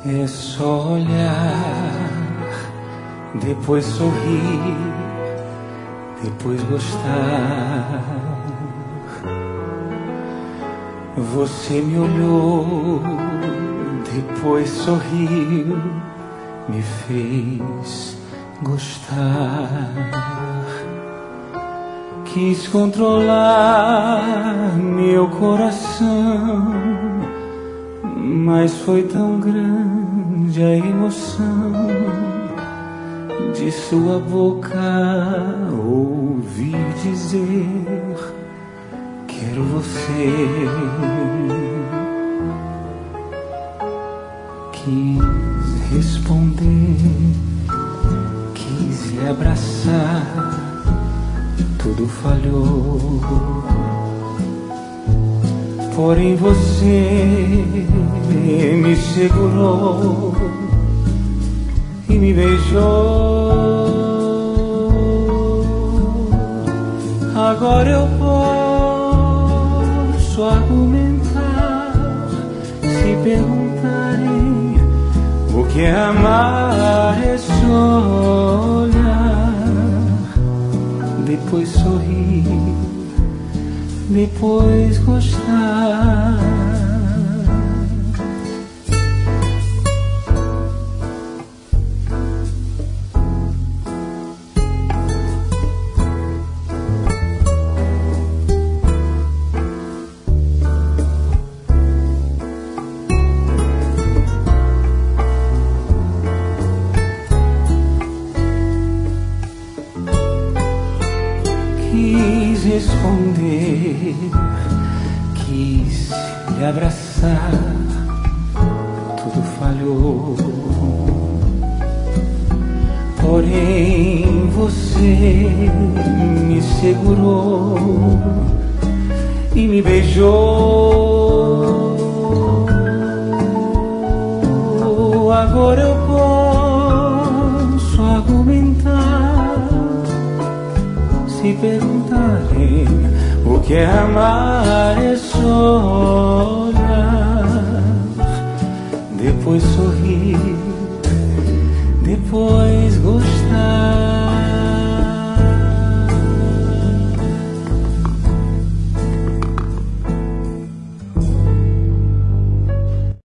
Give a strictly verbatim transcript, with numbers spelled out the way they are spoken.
É só olhar, depois sorrir, depois gostar. Você me olhou, depois sorriu, me fez gostar. Quis controlar meu coração, mas foi tão grande a emoção de sua boca ouvir dizer: quero você. Quis responder, quis lhe abraçar, tudo falhou. Porém você me segurou e me beijou. Agora eu posso argumentar, se perguntarem o que é amar. É só olhar, depois sorrir, depois gostar. Quis responder, quis lhe abraçar, tudo falhou. Porém você me segurou e me beijou. Agora eu posso argumentar, se perguntarem o que é amar. É só olhar, depois sorrir, depois